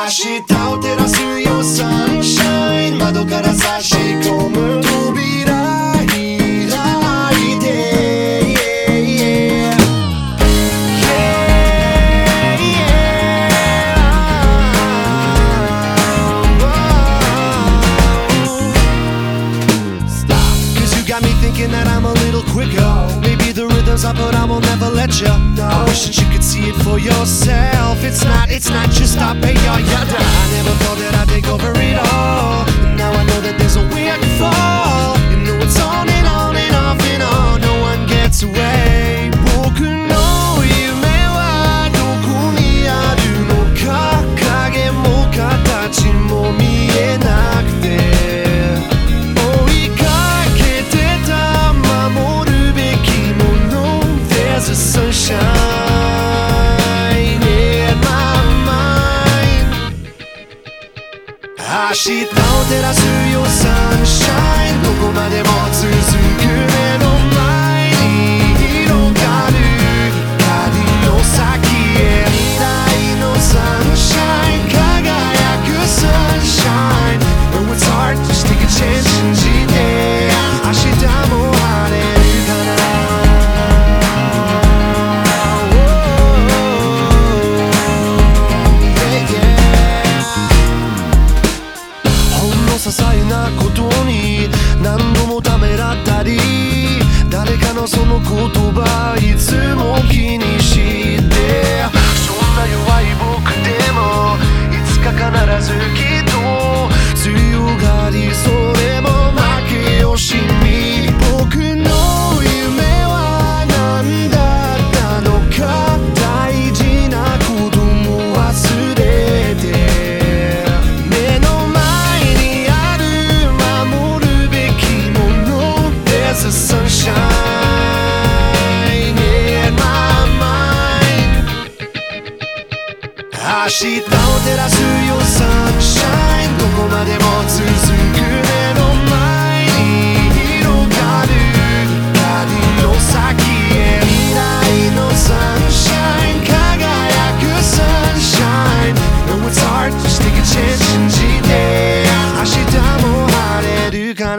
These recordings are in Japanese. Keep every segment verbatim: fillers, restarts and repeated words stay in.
日を照らすよサンシャイン、窓から差し込む扉開いて、yeah, yeah, yeah. Cause you got me thinking that I'm a little quicker. Maybe the rhythms I put on will never let you. I wish that you could see it for yourself. It's not, it's not just stop, hey, y'all, yada. I never thought that I'd take over it all, but now I know that there's a way I can fall. You know it's on and on and off and on. No one gets away. 僕の夢はどこにあるのか、影も形も見えなくて、追いかけてた守るべきもの。There's a sunshine in my mind. 明日を照らすよサンシャイン、どこまでも続く目の前に広がる光の先へ、未来のサンシャイン、輝くサンシャイン。 No, it's hard, just take a chance 信じて、明日も晴れるかな。些細なことに何度もためらったり、誰かのその言葉いつも気にして、そんな弱い僕でもいつか必ずきっと強がり、それも負け惜しみ。僕の夢は何だったのか、大事なことも忘れて、The sunshine in my mind. 明日を照らすよサンシャイン、どこまでも続く目の前に広がる光の先へ、未来のサンシャイン、輝くサンシャイン。 No, it's hard, just take a chance 信じて、明日も晴れるか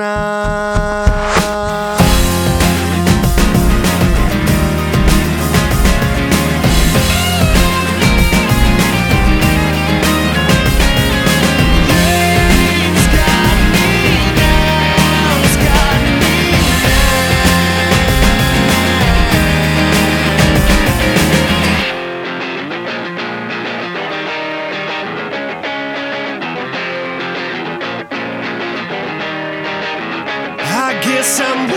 な。I guess I'm